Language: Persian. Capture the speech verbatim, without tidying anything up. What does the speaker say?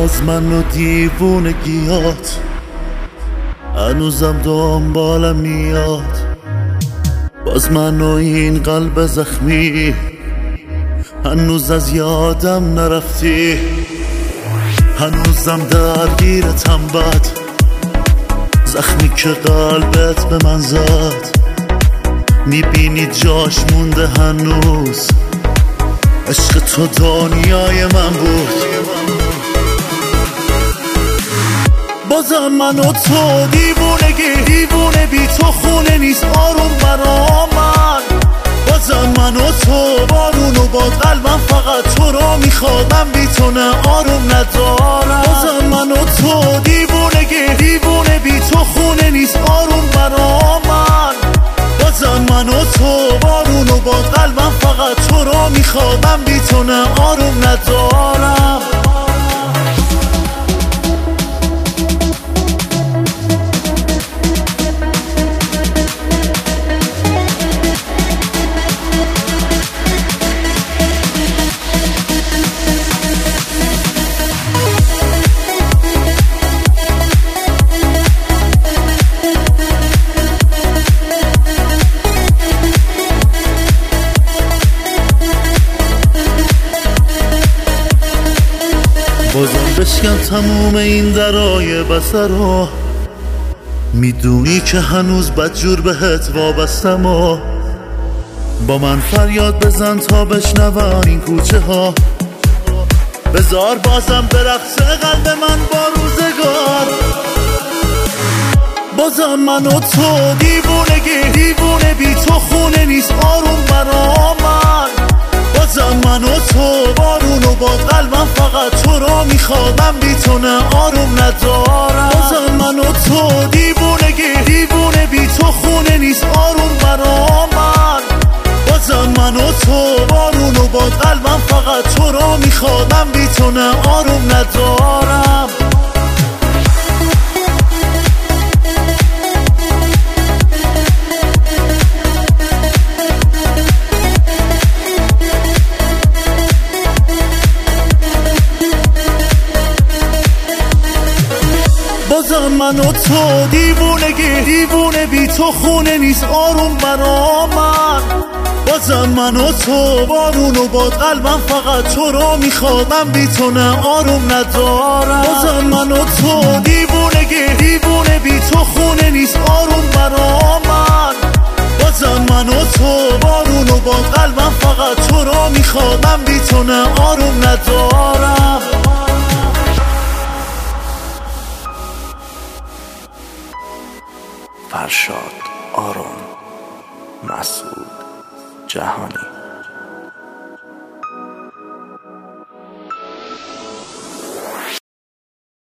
باز من و دیوونگیات هنوزم دنبالم میاد، باز من و این قلب زخمی هنوز از یادم نرفتی، هنوزم درگیرتم بد زخمی که قلبت به من زد، میبینی جاش مونده هنوز، عشق تو دنیای من بود. بازم من و تو دیوونگی، دیوونه بی تو خونه نیست آروم برا من، بازم من و تو بارون و باد قلبم فقط تو رو میخواد، من بی تو نه آروم ندارم. بازم من و تو دیوونگی، دیوونه بی تو خونه نیست آروم برا من، بازم من و تو بارون و باد قلبم فقط تو رو میخواد، من بی تو نه آروم ندارم. بازم بشکن تموم این درای بسر رو، میدونی که هنوز بدجور بهت وابستم و با من فریاد بزن تا بشنون این کوچه ها، بذار بازم برقص قلب من با روزگار. بازم من و تو دیوونگی، دیوونه بی تو خونه نیست آروم برا من، بازم من و تو بارون و باد قلبم فقط تو رو میخواد، من بی تو نه آروم ندارم. بازم من و تو دیوونگی، دیوونه بی تو خونه نیست آروم برا من، بازم من و تو بارون و باد قلبم فقط تو رو میخواد، من بی تو نه آروم ندارم. بازم من و تو دیوونگی، دیوونه بی تو خونه نیست آروم برا من، بازم من و تو بارون و باد قلبم فقط تو رو میخواد، من بی تو نه آروم ندارم. بازم من و تو دیوونگی، دیوونه بی تو خونه نیست آروم برا من، بازم من و تو بارون و باد قلبم فقط تو رو میخواد، من بی تو نه آروم ندارم. فرشاد آرون، مسعود جهانی.